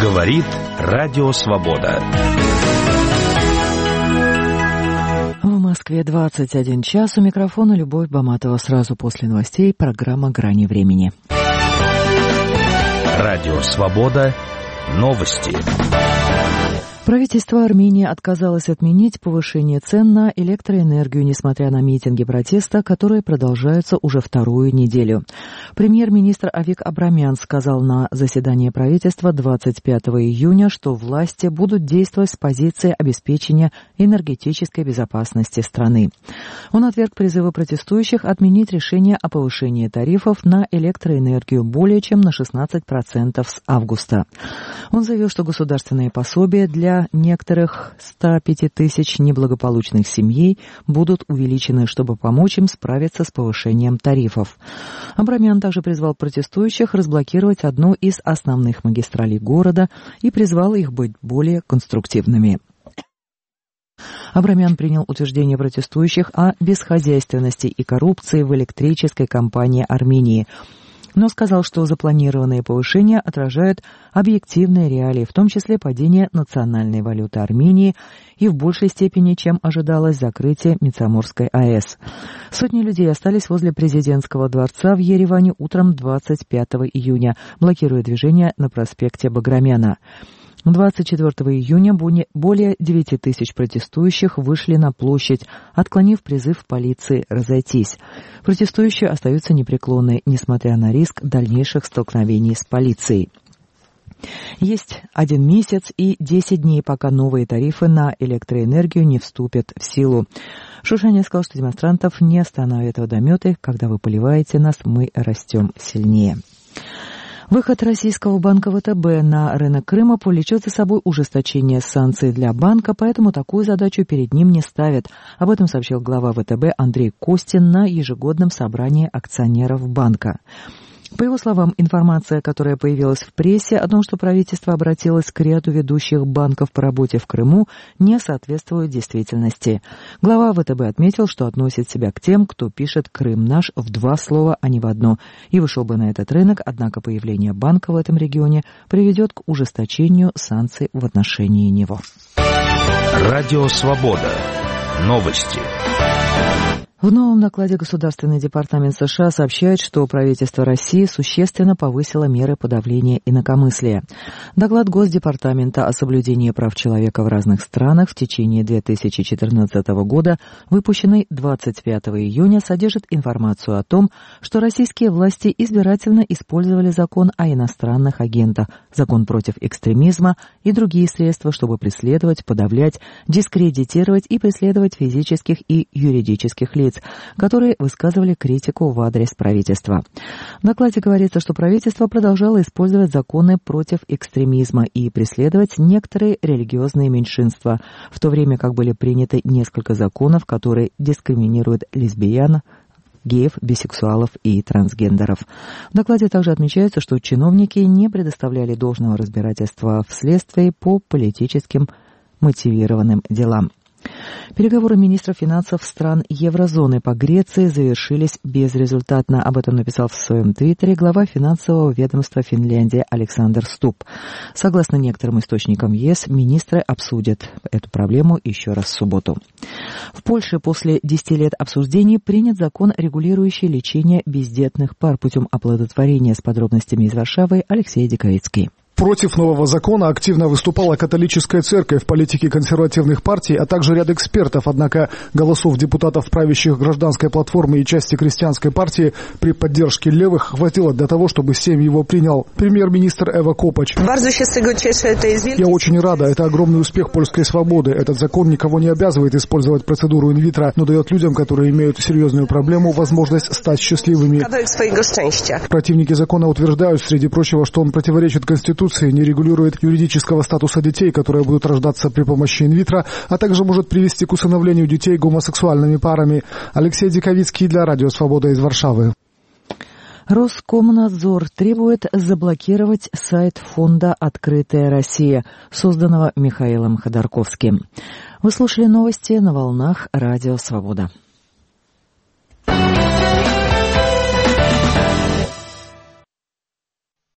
Говорит Радио Свобода. В Москве 21 час. У микрофона Любовь Баматова. Сразу после новостей программа «Грани времени». Радио Свобода. Новости. Правительство Армении отказалось отменить повышение цен на электроэнергию, несмотря на митинги протеста, которые продолжаются уже вторую неделю. Премьер-министр Авик Абрамян сказал на заседании правительства 25 июня, что власти будут действовать с позиции обеспечения энергетической безопасности страны. Он отверг призывы протестующих отменить решение о повышении тарифов на электроэнергию более чем на 16% с августа. Он заявил, что государственные пособия для некоторых 105 тысяч неблагополучных семей будут увеличены, чтобы помочь им справиться с повышением тарифов. Абрамян также призвал протестующих разблокировать одну из основных магистралей города и призвал их быть более конструктивными. Абрамян принял утверждение протестующих о бесхозяйственности и коррупции в электрической компании Армении, но сказал, что запланированные повышения отражают объективные реалии, в том числе падение национальной валюты Армении и в большей степени, чем ожидалось, закрытие Мицаморской АЭС. Сотни людей остались возле президентского дворца в Ереване утром 25 июня, блокируя движение на проспекте Баграмяна. 24 июня более 9 тысяч протестующих вышли на площадь, отклонив призыв полиции разойтись. Протестующие остаются непреклонны, несмотря на риск дальнейших столкновений с полицией. Есть 1 месяц и 10 дней, пока новые тарифы на электроэнергию не вступят в силу. Шушаня сказал, что демонстрантов не остановят водометы. Когда вы поливаете нас, мы растем сильнее. Выход российского банка ВТБ на рынок Крыма повлечет за собой ужесточение санкций для банка, поэтому такую задачу перед ним не ставят. Об этом сообщил глава ВТБ Андрей Костин на ежегодном собрании акционеров банка. По его словам, информация, которая появилась в прессе о том, что правительство обратилось к ряду ведущих банков по работе в Крыму, не соответствует действительности. Глава ВТБ отметил, что относит себя к тем, кто пишет «Крым наш» в 2 слова, а не в 1, и вышел бы на этот рынок, однако появление банка в этом регионе приведет к ужесточению санкций в отношении него. Радио Свобода. Новости. В новом докладе Государственный департамент США сообщает, что правительство России существенно повысило меры подавления инакомыслия. Доклад Госдепартамента о соблюдении прав человека в разных странах в течение 2014 года, выпущенный 25 июня, содержит информацию о том, что российские власти избирательно использовали закон о иностранных агентах, закон против экстремизма и другие средства, чтобы преследовать, подавлять, дискредитировать и преследовать физических и юридических лиц, которые высказывали критику в адрес правительства. В докладе говорится, что правительство продолжало использовать законы против экстремизма и преследовать некоторые религиозные меньшинства, в то время как были приняты несколько законов, которые дискриминируют лесбиян, геев, бисексуалов и трансгендеров. В докладе также отмечается, что чиновники не предоставляли должного разбирательства в следствии по политическим мотивированным делам. Переговоры министров финансов стран еврозоны по Греции завершились безрезультатно. Об этом написал в своем твиттере глава финансового ведомства Финляндии Александр Стуб. Согласно некоторым источникам ЕС, министры обсудят эту проблему еще раз в субботу. В Польше после 10 лет обсуждений принят закон, регулирующий лечение бездетных пар путем оплодотворения. С подробностями из Варшавы Алексей Диковицкий. Против нового закона активно выступала католическая церковь, политики консервативных партий, а также ряд экспертов. Однако голосов депутатов правящих Гражданской платформы и части Крестьянской партии при поддержке левых хватило для того, чтобы Сейм его принял. Премьер-министр Эва Копач. Я очень рада. Это огромный успех польской свободы. Этот закон никого не обязывает использовать процедуру инвитро, но дает людям, которые имеют серьезную проблему, возможность стать счастливыми. Противники закона утверждают, среди прочего, что он противоречит Конституции, не регулирует юридического статуса детей, которые будут рождаться при помощи инвитро, а также может привести к усыновлению детей гомосексуальными парами. Алексей Диковицкий для Радио Свобода из Варшавы. Роскомнадзор требует заблокировать сайт фонда «Открытая Россия», созданного Михаилом Ходорковским. Вы слушали новости на волнах Радио Свобода.